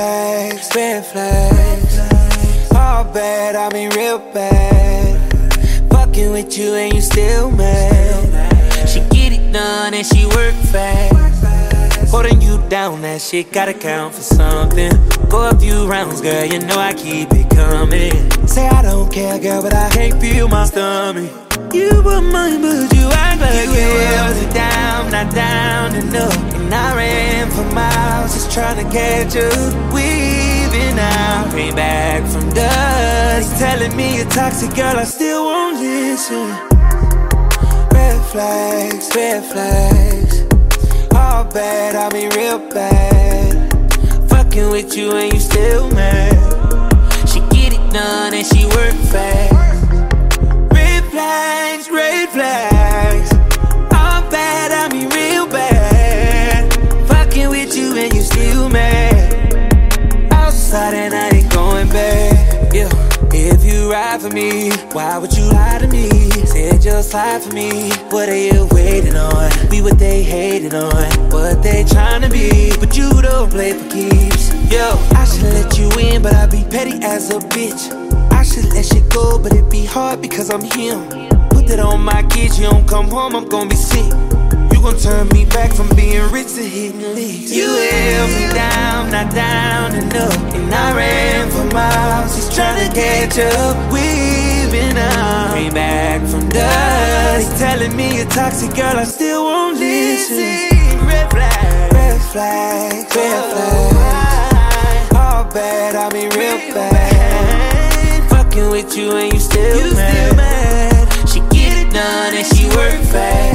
red flags. All bad, I mean real bad. Fucking with you and you still mad. She get it done and she work fast. Holding you down, that shit gotta count for something. Go a few rounds, girl, you know I keep it coming. Say I don't care, girl, but I can't feel my stomach. You were mine, but you act like you held it down, not down enough. And I ran for miles, just trying to catch up. Weaving out, came back from dust. Telling me you're toxic, girl, I still won't listen. Red flags. All bad, I mean real bad. Fucking with you and you still mad. She get it done and she work fast. Red flags. All bad, I mean real bad. Fucking with you and you still mad. Outside and I ain't going back. Yeah. If you ride for me, why would you lie to me? Said just slide for me. What are you waiting on? Be what they hating on, what they trying to be. But you don't play for keeps. Yo, I should let you in, but I be petty as a bitch. I should let shit go, but it be hard because I'm him. Put that on my kids, you don't come home, I'm gonna be sick. You gon' turn me back from being rich to hitting leagues. You held me down, not down enough. And I ran for miles, just trying to catch up. Weaving out, came back from dust. Telling me you're toxic, girl, I still won't listen. Red flags. All bad, I mean real bad. Fucking with you and you still mad. She get it done and she work fast.